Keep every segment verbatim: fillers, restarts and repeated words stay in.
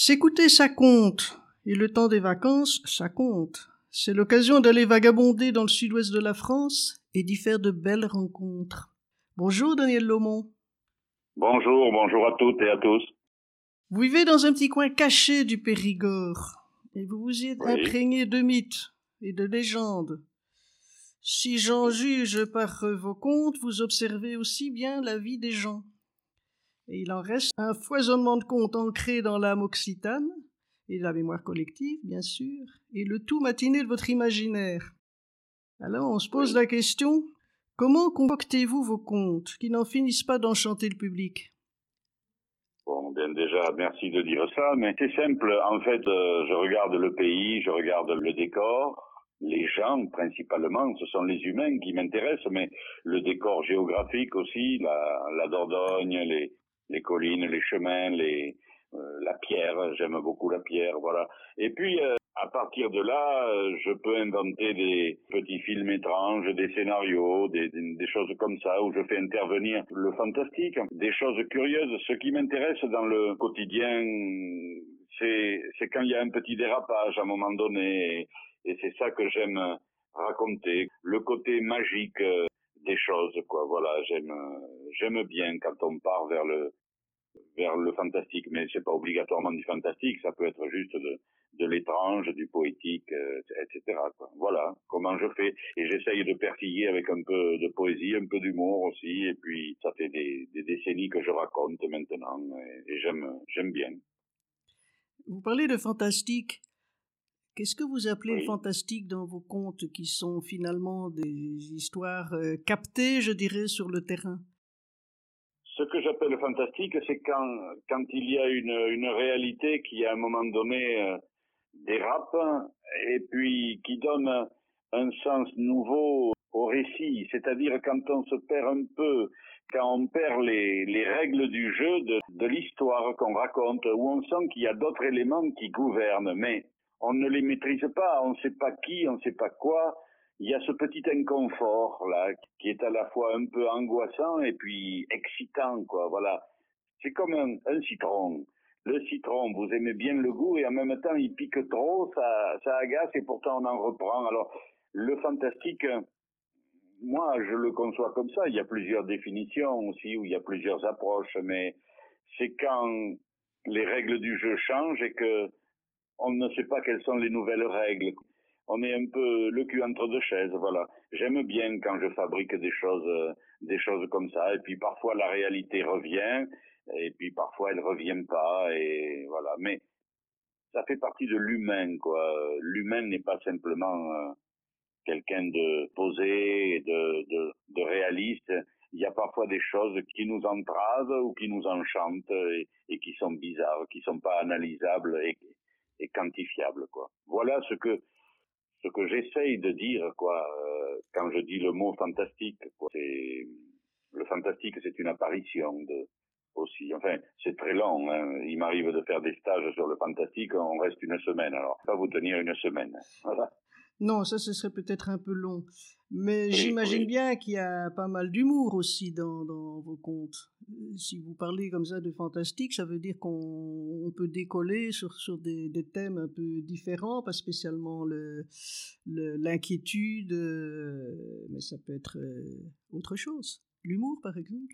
S'écouter, ça compte. Et le temps des vacances, ça compte. C'est l'occasion d'aller vagabonder dans le sud-ouest de la France et d'y faire de belles rencontres. Bonjour Daniel Laumont. Bonjour, bonjour à toutes et à tous. Vous vivez dans un petit coin caché du Périgord et vous vous y êtes Oui. imprégné de mythes et de légendes. Si j'en juge par vos contes, vous observez aussi bien la vie des gens. Et il en reste un foisonnement de contes ancrés dans l'âme occitane et la mémoire collective, bien sûr, et le tout matiné de votre imaginaire. Alors on se pose Oui. la question, comment concoctez-vous vos contes qui n'en finissent pas d'enchanter le public? Bon, bien déjà, merci de dire ça, mais c'est simple. En fait, euh, je regarde le pays, je regarde le décor, les gens principalement, ce sont les humains qui m'intéressent, mais le décor géographique aussi, la, la Dordogne, les, les collines, les chemins, les, euh, la pierre, j'aime beaucoup la pierre, voilà. Et puis, euh, à partir de là, euh, je peux inventer des petits films étranges, des scénarios, des, des, des choses comme ça, où je fais intervenir le fantastique, des choses curieuses. Ce qui m'intéresse dans le quotidien, c'est, c'est quand il y a un petit dérapage à un moment donné, et, et c'est ça que j'aime raconter, le côté magique des choses, quoi. Voilà, j'aime, j'aime bien quand on part vers le vers le fantastique, mais c'est pas obligatoirement du fantastique, ça peut être juste de, de l'étrange, du poétique, euh, et cetera, quoi. Voilà comment je fais, et j'essaye de persiller avec un peu de poésie, un peu d'humour aussi, et puis ça fait des, des décennies que je raconte maintenant, et, et j'aime, j'aime bien. Vous parlez de fantastique. Qu'est-ce que vous appelez Oui. le fantastique dans vos contes qui sont finalement des histoires euh, captées, je dirais, sur le terrain? Ce que j'appelle fantastique, c'est quand, quand il y a une, une réalité qui, à un moment donné, euh, dérape, et puis qui donne un sens nouveau au récit. C'est-à-dire quand on se perd un peu, quand on perd les, les règles du jeu de, de l'histoire qu'on raconte, où on sent qu'il y a d'autres éléments qui gouvernent, mais on ne les maîtrise pas, on ne sait pas qui, on ne sait pas quoi. Il y a ce petit inconfort là qui est à la fois un peu angoissant et puis excitant, quoi. Voilà, c'est comme un, un citron. Le citron, vous aimez bien le goût et en même temps il pique trop, ça, ça agace et pourtant on en reprend. Alors le fantastique, moi je le conçois comme ça. Il y a plusieurs définitions aussi, où il y a plusieurs approches, mais c'est quand les règles du jeu changent et que on ne sait pas quelles sont les nouvelles règles. On est un peu le cul entre deux chaises, voilà. J'aime bien quand je fabrique des choses, des choses comme ça. Et puis parfois la réalité revient, et puis parfois elle revient pas, et voilà. Mais ça fait partie de l'humain, quoi. L'humain n'est pas simplement euh, quelqu'un de posé et de, de, de réaliste. Il y a parfois des choses qui nous entravent ou qui nous enchantent et, et qui sont bizarres, qui sont pas analysables et, et quantifiables, quoi. Voilà ce que ce que j'essaye de dire, quoi, euh, quand je dis le mot fantastique, quoi. C'est le fantastique, c'est une apparition de aussi. Enfin, c'est très long, hein. Il m'arrive de faire des stages sur le fantastique, on reste une semaine. Alors, pas vous tenir une semaine. Voilà. Non, ça, ce serait peut-être un peu long. Mais Oui, j'imagine oui. bien qu'il y a pas mal d'humour aussi dans, dans vos contes. Si vous parlez comme ça de fantastique, ça veut dire qu'on on peut décoller sur, sur des, des thèmes un peu différents, pas spécialement le, le, l'inquiétude, euh, mais ça peut être euh, autre chose. L'humour, par exemple.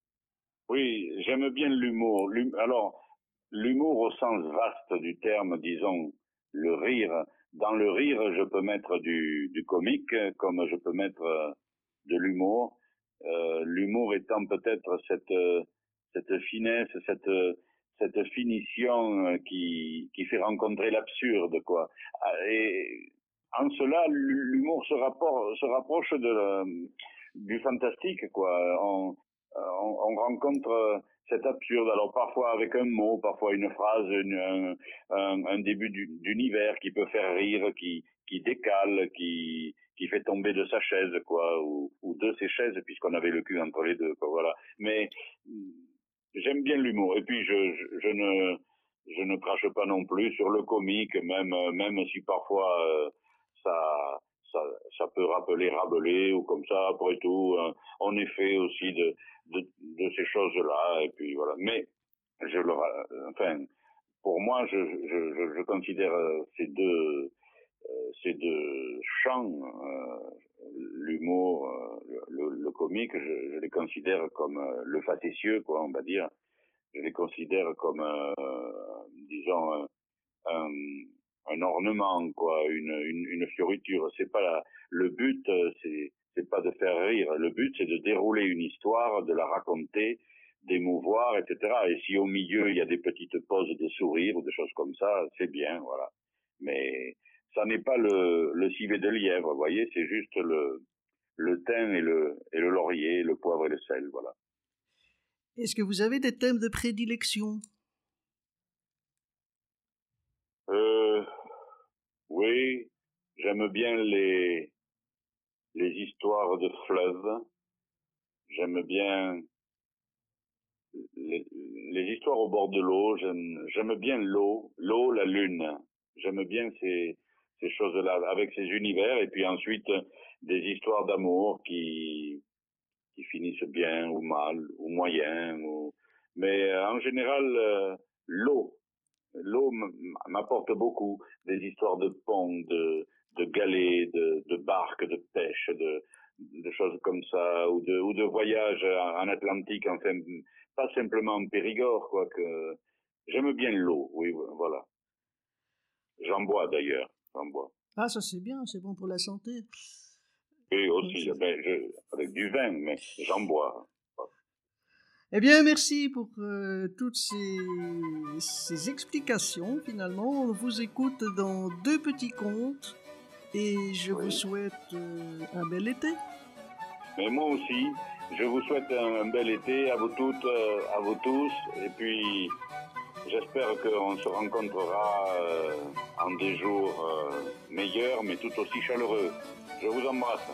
Oui, j'aime bien l'humour. L'hum- Alors, l'humour au sens vaste du terme, disons, le rire. Dans le rire, je peux mettre du, du comique, comme je peux mettre euh, de l'humour. Euh, l'humour étant peut-être cette, euh, cette finesse, cette, euh, cette finition euh, qui, qui fait rencontrer l'absurde, quoi. Ah, Et en cela, l'humour se, rapport, se rapproche de, la- du fantastique, quoi. On, on, on rencontre cet absurde, alors parfois avec un mot, parfois une phrase, une, un, un, un début d'univers qui peut faire rire, qui, qui décale, qui, qui fait tomber de sa chaise, quoi, ou, ou de ses chaises, puisqu'on avait le cul entre les deux, quoi, voilà. Mais j'aime bien l'humour, et puis je, je, je ne je ne crache pas non plus sur le comique, même même si parfois euh, ça ça ça peut rappeler Rabelais ou comme ça, après tout, euh, on est fait aussi de de, de ces choses-là, et puis voilà. Mais je le, enfin, pour moi, je, je, je, je considère ces deux, ces deux champs, euh, l'humour, euh, le, le comique, je, je les considère comme euh, le facétieux, quoi, on va dire. Je les considère comme, euh, disons, un, un, un ornement, quoi, une, une, une fioriture. C'est pas la, le but, c'est, c'est pas de faire rire. Le but, c'est de dérouler une histoire, de la raconter, d'émouvoir, et cetera. Et si au milieu il y a des petites pauses de sourire ou des choses comme ça, c'est bien, voilà. Mais ça n'est pas le, le civet de lièvre, vous voyez, c'est juste le, le thym et le, et le laurier, le poivre et le sel, voilà. Est-ce que vous avez des thèmes de prédilection? Euh, oui, j'aime bien les, les histoires de fleuves. J'aime bien les, les histoires au bord de l'eau. J'aime, j'aime bien l'eau, l'eau, la lune. J'aime bien ces, ces choses-là, avec ces univers. Et puis ensuite, des histoires d'amour qui, qui finissent bien ou mal, ou moyen. Ou... Mais euh, en général, euh, l'eau. L'eau m'apporte beaucoup, des histoires de ponts, de, de galets, de, de barques, de pêche, de, de choses comme ça, ou de, ou de voyages en Atlantique, enfin, pas simplement en Périgord, quoi, que j'aime bien l'eau, oui, voilà. J'en bois d'ailleurs, j'en bois. Ah, ça c'est bien, c'est bon pour la santé. Oui, aussi, ben, je, avec du vin, mais j'en bois. Eh bien, merci pour euh, toutes ces, ces explications. Finalement, on vous écoute dans deux petits contes et je oui. vous souhaite euh, un bel été. Mais moi aussi, je vous souhaite un, un bel été à vous toutes, euh, à vous tous, et puis j'espère qu'on se rencontrera euh, en des jours euh, meilleurs, mais tout aussi chaleureux. Je vous embrasse.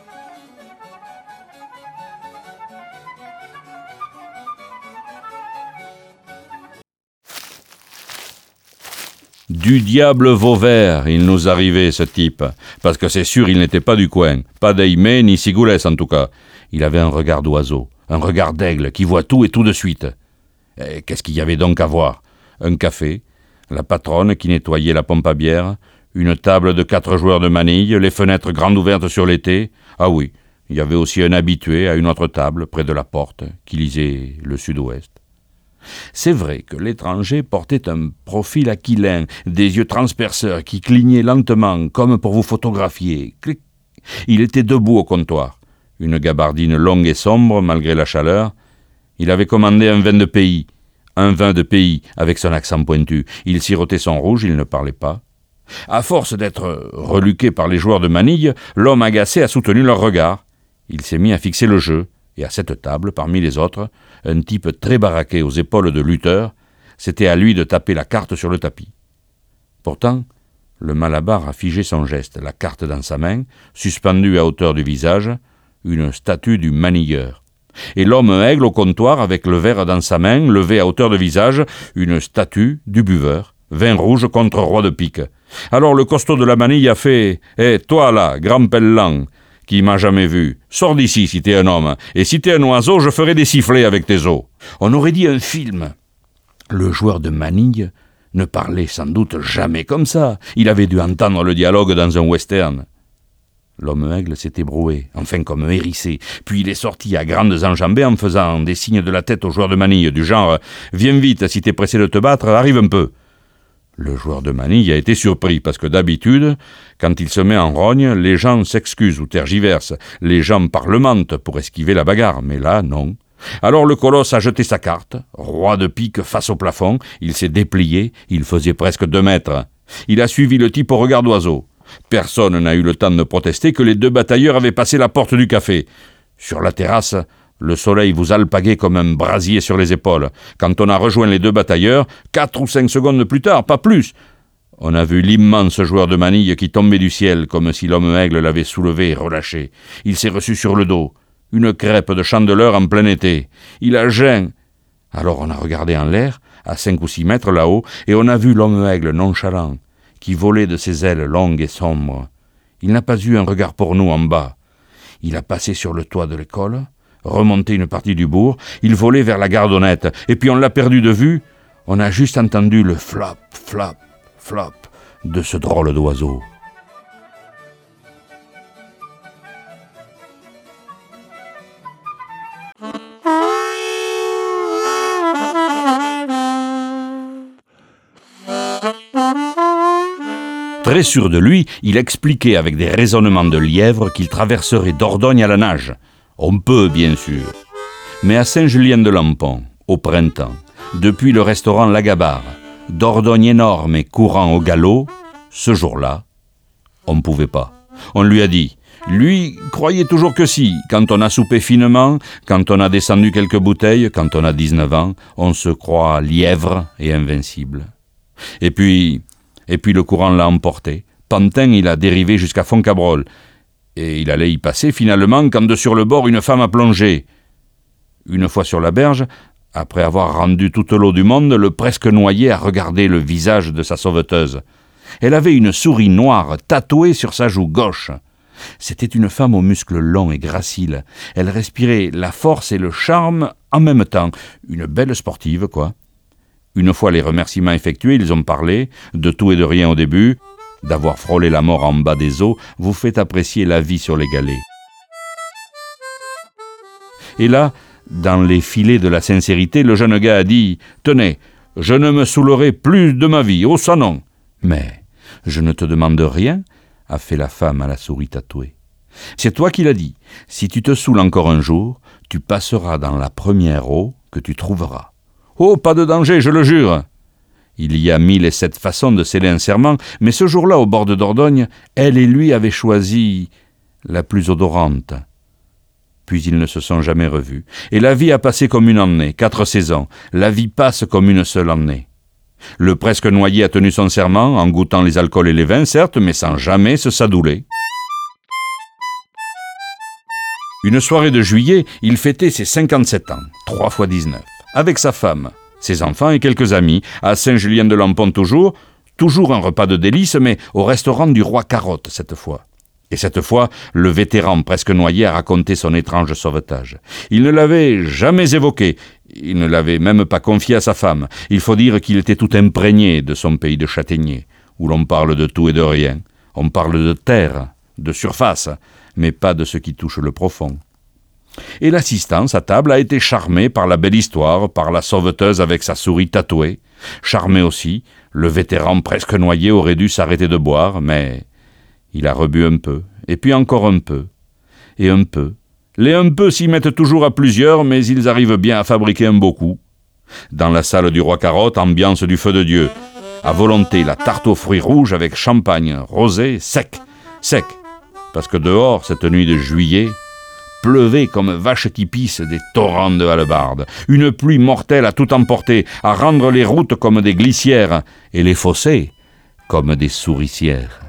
Du diable Vauvert, il nous arrivait, ce type. Parce que c'est sûr, il n'était pas du coin. Pas d'Aimé, ni Cigoulès, en tout cas. Il avait un regard d'oiseau, un regard d'aigle, qui voit tout et tout de suite. Et qu'est-ce qu'il y avait donc à voir? Un café, la patronne qui nettoyait la pompe à bière, une table de quatre joueurs de manille, les fenêtres grandes ouvertes sur l'été. Ah oui, il y avait aussi un habitué à une autre table, près de la porte, qui lisait le sud-ouest. C'est vrai que l'étranger portait un profil aquilin, des yeux transperceurs qui clignaient lentement, comme pour vous photographier. Clic. Il était debout au comptoir, une gabardine longue et sombre malgré la chaleur. Il avait commandé un vin de pays, un vin de pays avec son accent pointu. Il sirotait son rouge, il ne parlait pas. À force d'être reluqué par les joueurs de manille, l'homme agacé a soutenu leur regard. Il s'est mis à fixer le jeu. Et à cette table, parmi les autres, un type très baraqué aux épaules de lutteur, c'était à lui de taper la carte sur le tapis. Pourtant, le Malabar a figé son geste, la carte dans sa main, suspendue à hauteur du visage, une statue du manilleur. Et l'homme aigle au comptoir, avec le verre dans sa main, levé à hauteur de visage, une statue du buveur, vin rouge contre roi de pique. Alors le costaud de la manille a fait « Eh, toi là, grand pellan !» qui m'a jamais vu. Sors d'ici si t'es un homme, et si t'es un oiseau, je ferai des sifflets avec tes os. On aurait dit un film. Le joueur de manille ne parlait sans doute jamais comme ça. Il avait dû entendre le dialogue dans un western. L'homme aigle s'est ébroué, enfin comme hérissé, puis il est sorti à grandes enjambées en faisant des signes de la tête au joueur de manille, du genre « Viens vite, si t'es pressé de te battre, arrive un peu ». Le joueur de manille a été surpris, parce que d'habitude, quand il se met en rogne, les gens s'excusent ou tergiversent, les gens parlementent pour esquiver la bagarre, mais là, non. Alors le colosse a jeté sa carte, roi de pique face au plafond, il s'est déplié, il faisait presque deux mètres. Il a suivi le type au regard d'oiseau. Personne n'a eu le temps de protester que les deux batailleurs avaient passé la porte du café. Sur la terrasse, le soleil vous alpaguait comme un brasier sur les épaules. Quand on a rejoint les deux batailleurs, quatre ou cinq secondes plus tard, pas plus, on a vu l'immense joueur de manille qui tombait du ciel comme si l'homme aigle l'avait soulevé et relâché. Il s'est reçu sur le dos, une crêpe de chandeleur en plein été. Il a geint. Alors on a regardé en l'air, à cinq ou six mètres là-haut, et on a vu l'homme aigle nonchalant, qui volait de ses ailes longues et sombres. Il n'a pas eu un regard pour nous en bas. Il a passé sur le toit de l'école, remonté une partie du bourg, il volait vers la gardonnette, et puis on l'a perdu de vue. On a juste entendu le flap, flap, flap de ce drôle d'oiseau. Très sûr de lui, il expliquait avec des raisonnements de lièvre qu'il traverserait Dordogne à la nage. On peut, bien sûr. Mais à Saint-Julien-de-Lampont, au printemps, depuis le restaurant Lagabare, Dordogne énorme et courant au galop, ce jour-là, on ne pouvait pas. On lui a dit, lui croyait toujours que si, quand on a soupé finement, quand on a descendu quelques bouteilles, quand on a dix-neuf ans, on se croit lièvre et invincible. Et puis... Et puis le courant l'a emporté. Pantin, il a dérivé jusqu'à Fontcabrol. Et il allait y passer finalement quand de sur le bord une femme a plongé. Une fois sur la berge, après avoir rendu toute l'eau du monde, le presque noyé a regardé le visage de sa sauveteuse. Elle avait une souris noire tatouée sur sa joue gauche. C'était une femme aux muscles longs et graciles. Elle respirait la force et le charme en même temps. Une belle sportive, quoi. Une fois les remerciements effectués, ils ont parlé, de tout et de rien au début. D'avoir frôlé la mort en bas des eaux vous fait apprécier la vie sur les galets. Et là, dans les filets de la sincérité, le jeune gars a dit « Tenez, je ne me saoulerai plus de ma vie, oh ça non !»« Mais je ne te demande rien » a fait la femme à la souris tatouée. « C'est toi qui l'as dit. Si tu te saoules encore un jour, tu passeras dans la première eau que tu trouveras. » Oh, pas de danger, je le jure. Il y a mille et sept façons de sceller un serment, mais ce jour-là, au bord de Dordogne, elle et lui avaient choisi la plus odorante. Puis ils ne se sont jamais revus. Et la vie a passé comme une année, quatre saisons. La vie passe comme une seule année. Le presque noyé a tenu son serment, en goûtant les alcools et les vins, certes, mais sans jamais se sadouler. Une soirée de juillet, il fêtait ses cinquante-sept ans, trois fois dix-neuf. Avec sa femme, ses enfants et quelques amis, à Saint-Julien-de-Lampont toujours, toujours un repas de délices, mais au restaurant du Roi Carotte cette fois. Et cette fois, le vétéran presque noyé a raconté son étrange sauvetage. Il ne l'avait jamais évoqué, il ne l'avait même pas confié à sa femme. Il faut dire qu'il était tout imprégné de son pays de châtaigniers, où l'on parle de tout et de rien. On parle de terre, de surface, mais pas de ce qui touche le profond. Et l'assistance à table a été charmée par la belle histoire, par la sauveteuse avec sa souris tatouée. Charmé aussi, le vétéran presque noyé aurait dû s'arrêter de boire, mais il a rebu un peu, et puis encore un peu, et un peu. Les un peu s'y mettent toujours à plusieurs, mais ils arrivent bien à fabriquer un beaucoup. Dans la salle du Roi Carotte, ambiance du feu de Dieu. À volonté, la tarte aux fruits rouges avec champagne, rosé, sec, sec. Parce que dehors, cette nuit de juillet, pleuvait comme vache qui pisse des torrents de hallebardes. Une pluie mortelle à tout emporter, à rendre les routes comme des glissières et les fossés comme des souricières.